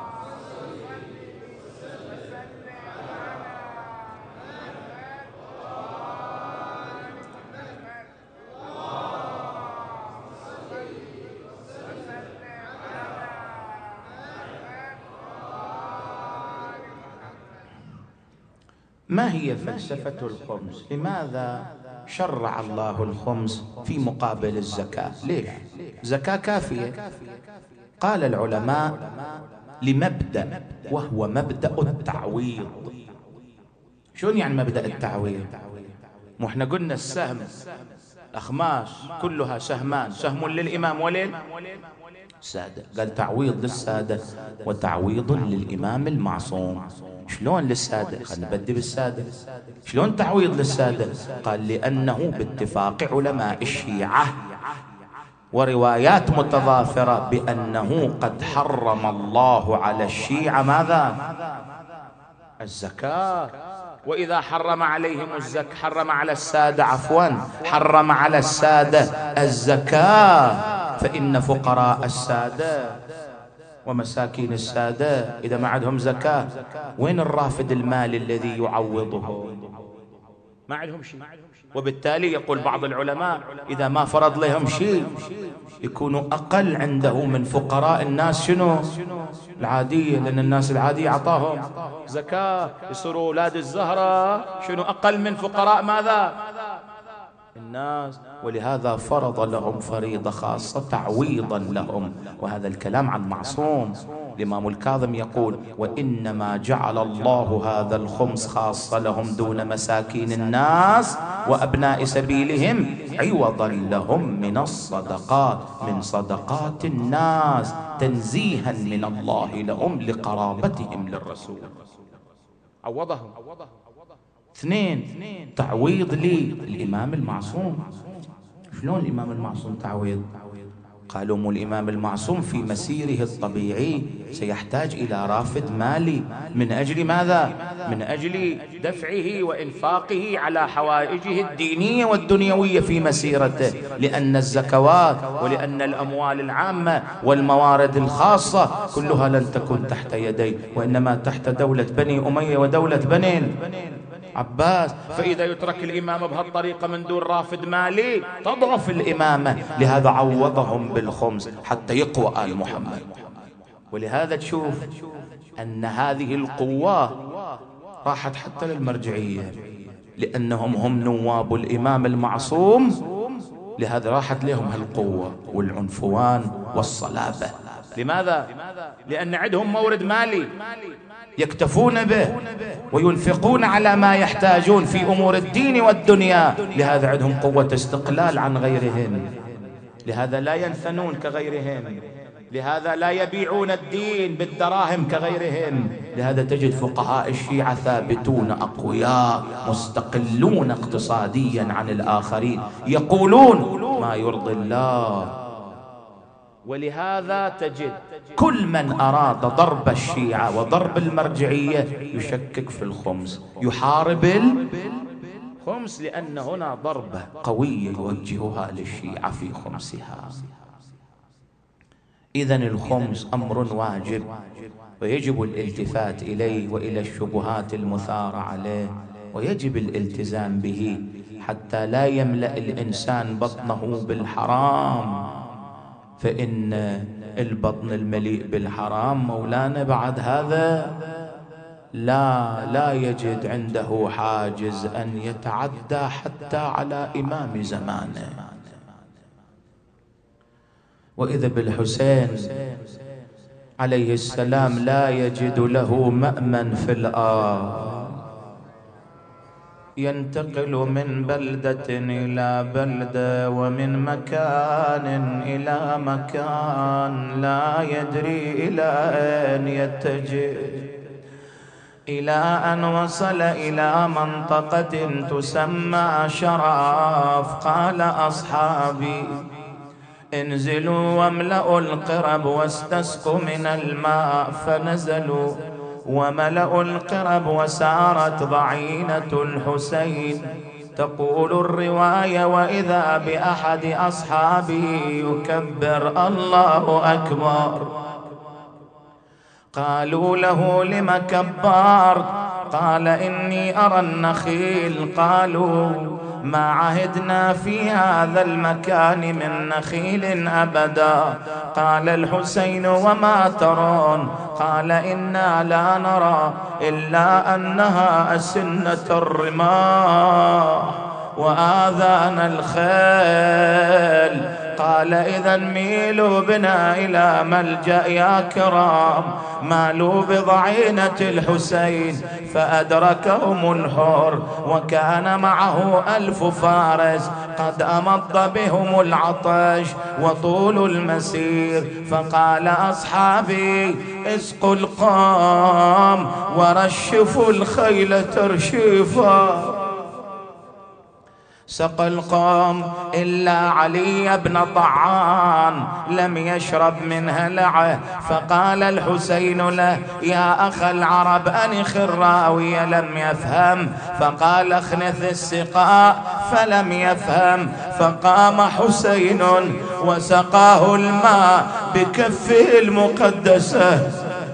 ما هي فلسفة الخمس؟ لماذا شرع الله الخمس في مقابل الزكاة؟ ليش؟ زكاة كافية. قال العلماء لمبدأ وهو مبدأ التعويض. شلون يعني مبدأ التعويض؟ مو احنا قلنا السهم الأخماس كلها سهمان، سهم للإمام ولل السادة، قال تعويض للسادة وتعويض للإمام المعصوم. شلون للسادة؟ خلنا نبدي بالسادة. شلون تعويض للسادة؟ قال لأنه باتفاق علماء الشيعة وروايات متضافرة بأنه قد حرم الله على الشيعة ماذا؟ الزكاة. وإذا حرم عليهم الزكاة حرم على السادة عفوا حرم على السادة الزكاة، فإن فقراء السادة ومساكين السادة إذا ما عندهم زكاة وين الرافد المالي الذي يعوضه؟ ما عندهم شيء. وبالتالي يقول بعض العلماء إذا ما فرض لهم شيء يكونوا أقل عنده من فقراء الناس شنو؟ العادية، لأن الناس العادية أعطاهم زكاة يصيروا أولاد الزهرة شنو؟ أقل من فقراء ماذا؟ الناس. ولهذا فرض لهم فريضة خاصة تعويضا لهم. وهذا الكلام عن معصوم. الإمام الكاظم يقول وإنما جعل الله هذا الخمس خاصة لهم دون مساكين الناس وأبناء سبيلهم عوضا لهم من الصدقات، من صدقات الناس، تنزيها من الله لهم لقرابتهم للرسول. عوضهم. اثنين، تعويض لي الإمام المعصوم. شلون الإمام المعصوم تعويض؟ قالوا مو الإمام المعصوم في مسيره الطبيعي سيحتاج إلى رافد مالي. من أجل ماذا؟ من أجل دفعه وإنفاقه على حوائجه الدينية والدنيوية في مسيرته، لأن الزكوات ولأن الأموال العامة والموارد الخاصة كلها لن تكون تحت يديه، وإنما تحت دولة بني أمية ودولة بني عباس. فإذا يترك الإمامة بهالطريقة من دون رافد مالي تضعف الإمامة. لهذا عوضهم بالخمس حتى يقوى آل محمد. ولهذا تشوف أن هذه القوة راحت حتى للمرجعية، لأنهم هم نواب الإمام المعصوم، لهذا راحت لهم هالقوة والعنفوان والصلابة. لماذا؟ لأن عندهم مورد مالي يكتفون به وينفقون على ما يحتاجون في أمور الدين والدنيا، لهذا عندهم قوة استقلال عن غيرهم، لهذا لا ينثنون كغيرهم، لهذا لا يبيعون الدين بالدراهم كغيرهم. لهذا تجد فقهاء الشيعة ثابتون أقوياء مستقلون اقتصاديا عن الآخرين، يقولون ما يرضي الله. ولهذا تجد كل من أراد ضرب الشيعة وضرب المرجعية يشكك في الخمس، يحارب الخمس، لأن هنا ضربة قوية يوجهها للشيعة في خمسها. إذن الخمس أمر واجب ويجب الالتفات إليه وإلى الشبهات المثارة عليه، ويجب الالتزام به حتى لا يملأ الإنسان بطنه بالحرام، فإن البطن المليء بالحرام مولانا بعد هذا لا لا يجد عنده حاجز أن يتعدى حتى على إمام زمانه. وإذا بالحسين عليه السلام لا يجد له مأمن في الأرض، ينتقل من بلدة إلى بلدة ومن مكان إلى مكان، لا يدري إلى أين يتجه، إلى أن وصل إلى منطقة تسمى شراف. قال أصحابي انزلوا واملأوا القرب واستسقوا من الماء، فنزلوا وملأوا القرب وسارت ضعينة الحسين. تقول الرواية وإذا بأحد أصحابه يكبر الله أكبر. قالوا له لم كبرت؟ قال إني أرى النخيل. قالوا ما عهدنا في هذا المكان من نخيل أبدا. قال الحسين وما ترون؟ قال إنا لا نرى إلا أنها أسنة الرماح وآذان الخيل. قال إذن ميلوا بنا إلى ملجأ يا كرام. مالوا بضعينة الحسين فأدركهم الحر، وكان معه ألف فارس قد أمض بهم العطش وطول المسير. فقال أصحابي اسقوا القوم ورشفوا الخيل ترشيفا. سقى القوم إلا علي بن طعان لم يشرب من هلعه. فقال الحسين له يا أخ العرب أنخ الراوي، لم يفهم. فقال اخنث السقاء فلم يفهم. فقام حسين وسقاه الماء بكفه المقدسة.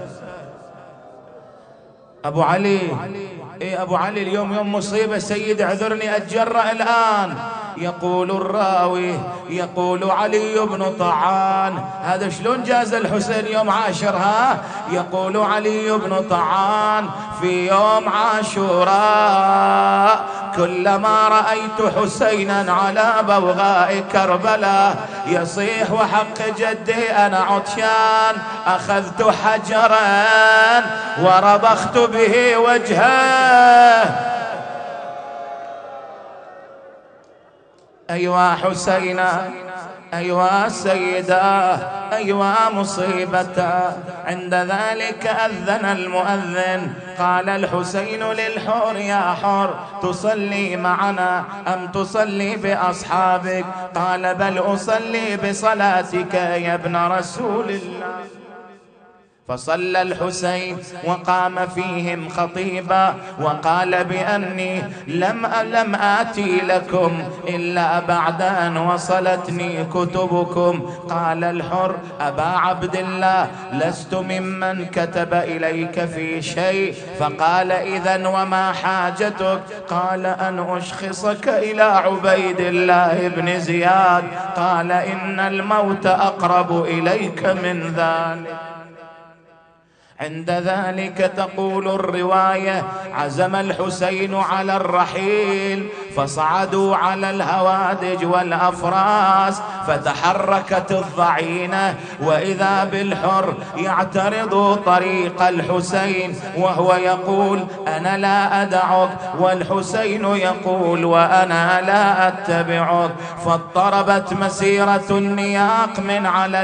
أبو علي إيه أبو علي اليوم يوم مصيبة سيد، اعذرني أتجرأ الآن. يقول الراوي يقول علي بن طعان، هذا شلون جاز الحسين يوم عاشر؟ ها يقول علي بن طعان في يوم عاشوراء كلما رأيت حسينا على بوغاء كربلاء يصيح وحق جدي أنا عطشان، أخذت حجرا وربخت به وجهه. أيوا حسينا أيوا سيداه أيوا مصيبته. عند ذلك أذن المؤذن، قال الحسين للحر: يا حر، تصلي معنا أم تصلي بأصحابك؟ قال: بل أصلي بصلاتك يا ابن رسول الله. فصلى الحسين وقام فيهم خطيبا وقال بأني لم لم آتي لكم إلا بعد أن وصلتني كتبكم. قال الحر: أبا عبد الله، لست ممن كتب إليك في شيء. فقال: إذن وما حاجتك؟ قال: أن أشخصك إلى عبيد الله بن زياد. قال: إن الموت أقرب إليك من ذلك. عند ذلك تقول الرواية: عزم الحسين على الرحيل، فصعدوا على الهوادج والأفراس، فتحركت الضعينة، وإذا بالحر يعترض طريق الحسين وهو يقول: أنا لا أدعك، والحسين يقول: وأنا لا أتبعك. فاضطربت مسيرة النياق من على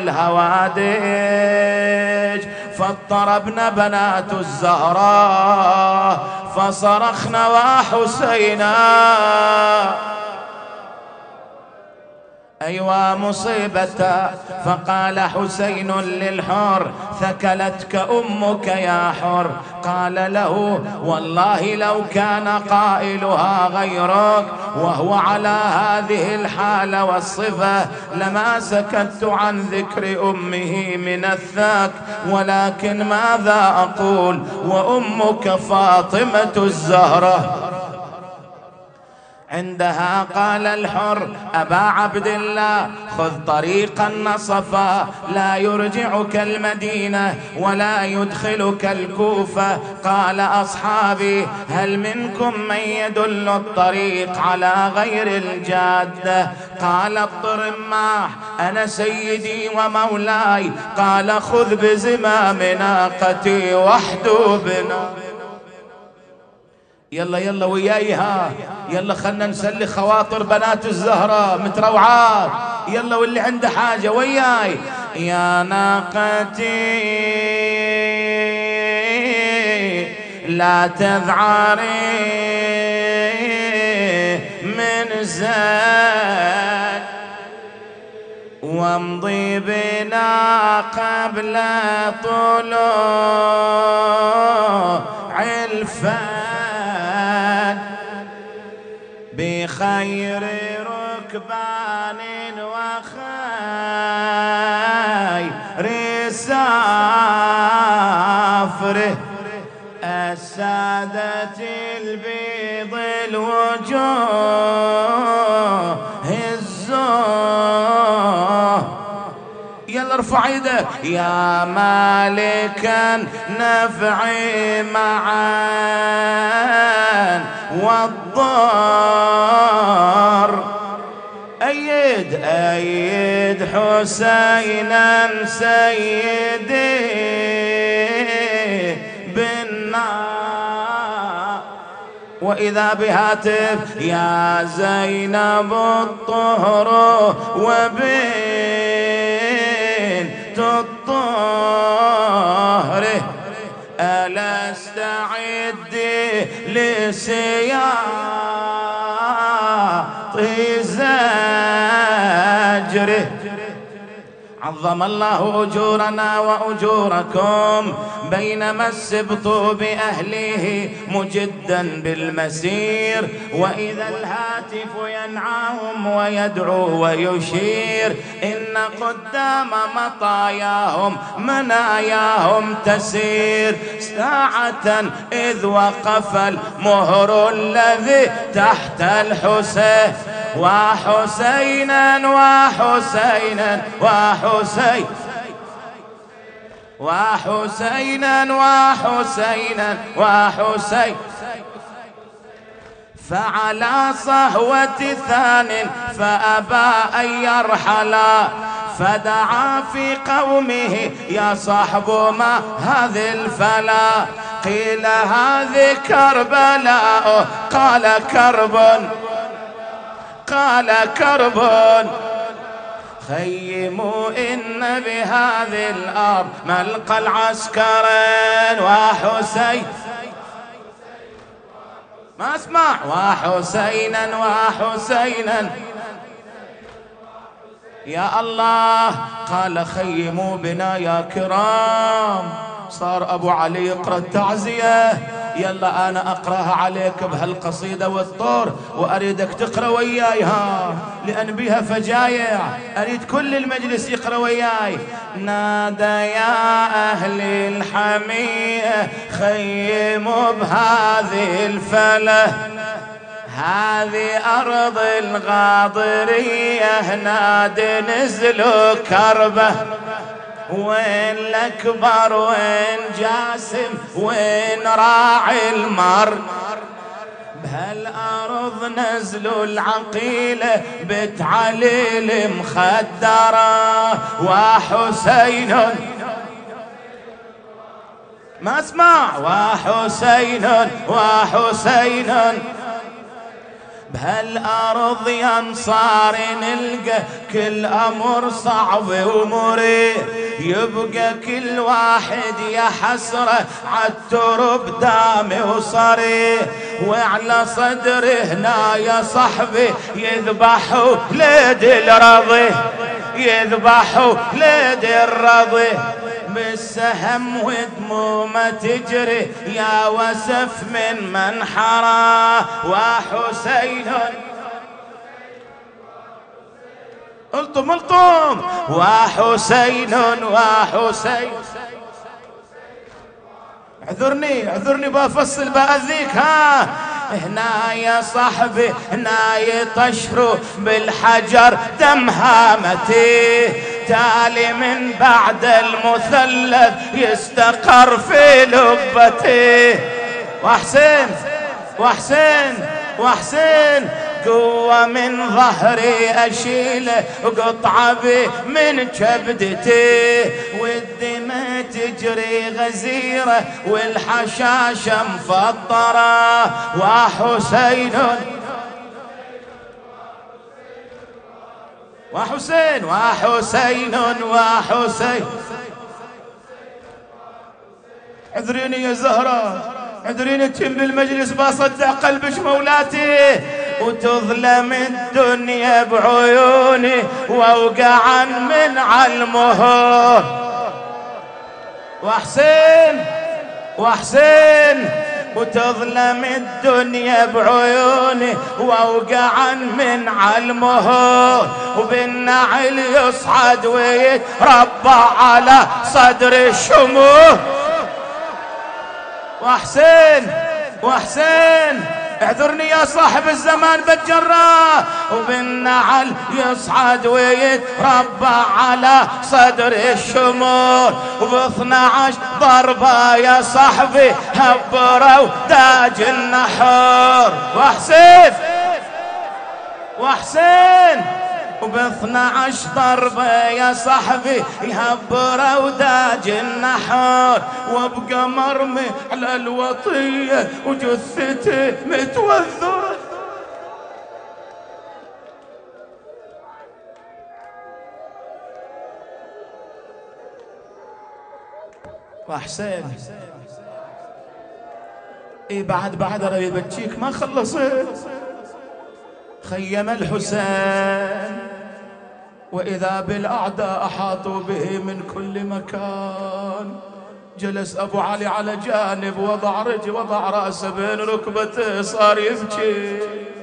الهوادج، فاضطربن بنات الزهراء فصرخن: وحسينا. أيوا مصيبة. فقال حسين للحر: ثكلتك أمك يا حر. قال له: والله لو كان قائلها غيرك وهو على هذه الحالة والصفة لما سكت عن ذكر أمه من الثاك، ولكن ماذا أقول وأمك فاطمة الزهرة. عندها قال الحر: أبا عبد الله، خذ طريقا نصفا لا يرجعك المدينة ولا يدخلك الكوفة. قال: أصحابي، هل منكم من يدل الطريق على غير الجادة؟ قال الطرماح: أنا سيدي ومولاي. قال: خذ بزمام ناقتي واحدو بنا. يلا يلا ويايها، يلا خلنا نسلي خواطر بنات الزهراء متروعات. يلا واللي عنده حاجة وياي. يا ناقتي لا تذعري من زاد، وامضي بنا قبل طلوع الفجر بخير ركبان وخير سافره، السادة البيض الوجوه الزهر. يلا ارفع ايدك. يا مالكا نفع معا والضار، أيد أيد حسينا سيدي بالنار. وإذا بهاتف: يا زينب الطهر وبنت الطهر، ألا استعدي لسياط زجره. عظم الله أجورنا وأجوركم، بينما السبط بأهله مجدا بالمسير، وإذا الهاتف ينعاهم ويدعو ويشير، إن قدام مطاياهم مناياهم تسير. ساعة إذ وقف المهر الذي تحت الحسين، وحسينا وحسينا وحسين وحسينا وحسينا وحسين، فعلى صهوة ثان فأبى أن يرحلا، فدعا في قومه: يا صحب ما هذه الفلا؟ قيل: هذه كربلاء. قال: كرب، قال: كرب. خيموا إن بهذه الأرض ملقى العسكرين وحسين ما اسمع وحسينا وحسينا يا الله. قال خيموا بنا يا كرام. صار أبو علي يقرأ التعزية. يلا أنا أقرأها عليك بهالقصيدة والطور وأريدك تقرأ وياي ها، لأن بها فجايع. أريد كل المجلس يقرأ وياي. نادى يا أهل الحمية خيموا بهذه الفلة، هذه أرض الغاضرية ناد نزلوا كربة. وين الأكبر وين جاسم وين راعي المر، بهالأرض نزلوا العقيلة بنت علي المخدرة وحسين ما اسمع وحسين وحسين. بهالأرض يا انصار نلقى كل أمر صعب ومرير، يبقى كل واحد يا حسرة عالترب دامي وصرير، وعلى صدره هنا يا صحبي يذبحوا ليد الرضي، يذبحوا ليد الرضي. بالسهم ودمومه تجري يا وسف من منحرى وحسين الطم الطم وحسين وحسين. اعذرني اعذرني بفصل بأذيك ها. هنا يا صاحبي هنا يطشروا بالحجر دم هامتي، تالي من بعد المثلث يستقر في لبتي. وحسين وحسين وحسين قوة من ظهري أشيله وقطعة بي من كبدتي، والدماء تجري غزيرة والحشاشة مفطرة وحسين وحسين وحسين وحسين. عذريني يا زهرة عذريني تم بالمجلس بصدع قلبك مولاتي، وتظلم الدنيا بعيوني واوقعا من عالمهور. وحسين وحسين وتظلم الدنيا بعيوني واوقعا من عالمهور، وبالنعل يصعد ويتربع على صدر الشموع. وحسين وحسين اعذرني يا صاحب الزمان بتجرى، وبالنعل يصعد ويتربع على صدر الشمور، وباثنى عشر ضربة يا صاحبي هبروا تاج النحور. وحسين وحسين وباثنى عشر ضربة يا صاحبي يهبروا تاج النحور، وابقى مرمي على الوطية وجثتي متوثرة. وحسين اي بعد بعد اريد بتشيك ما خلصت. خيم الحسين وإذا بالأعداء أحاطوا به من كل مكان. جلس أبو علي على جانب وضع رجل وضع رأسه بين ركبته صار يبكي،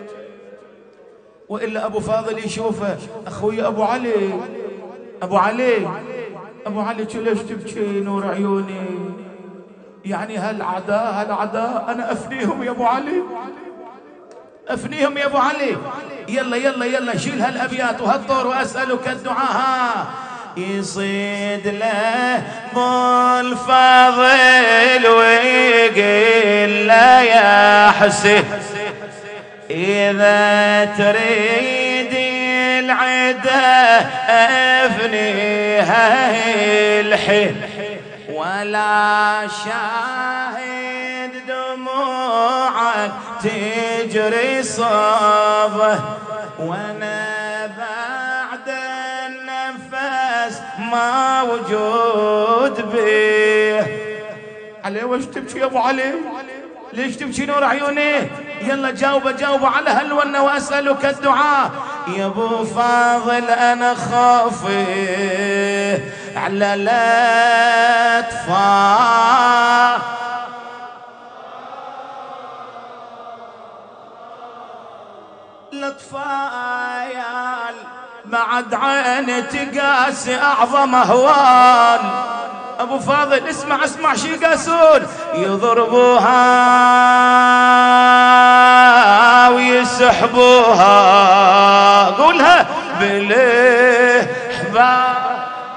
وإلا أبو فاضل يشوفه. أخوي أبو علي أبو علي أبو علي ليش تبكي نور عيوني؟ يعني هالأعداء هالأعداء أنا أفنيهم يا أبو علي، أفنيهم يا أبو علي. يلا يلا يلا شيل هالأبيات وهالطور وأسألك الدعاء. يصيد له ظل الفضل ويقول له يا حسين إذا تريد العدا أفنيها الحين، ولا شاهد دموعك تجري صابه، وانا بعد موجود بيه. علي وش تبكي يا ابو علي؟ ليش تبكي نور عيوني؟ يلا جاوب جاوب على هالونه واسالك الدعاء. يا ابو فاضل انا خافي على الاطفال، الاطفال بعد عيني تقاسي اعظم اهوال. ابو فاضل اسمع اسمع شي يقاسون، يضربوها ويسحبوها، قولها بالاحبال.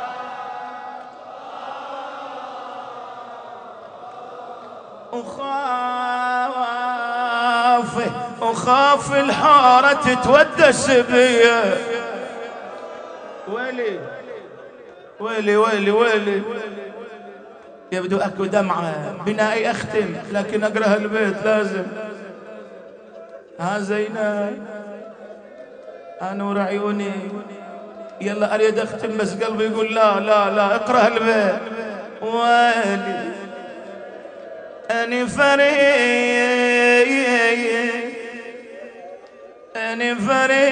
وخاف وخاف الحارة تتودس بيا. ويلي ويلي ويلي ويلي، يبدو اكو دمعة بنائي اختم لكن اقرا البيت لازم. ها زينب انور عيوني، يلا اريد اختم بس قلبي يقول لا لا لا اقرا البيت. ويلي اني فريد اني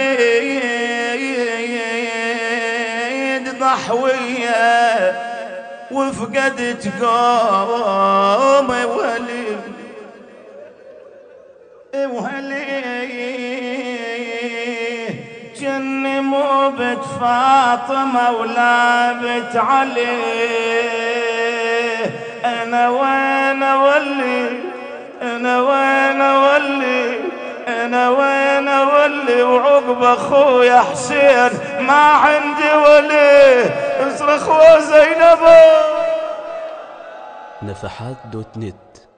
فريد ضحوية وفقدت قوم. ولي ولي جني مو بنت فاطمة ولا بنت علي، انا وين اولي انا وين اولي انا وين اولي وعقب اخويا حسين ما عندي ولي. اصرخ وزينب. نفحات دوت نت.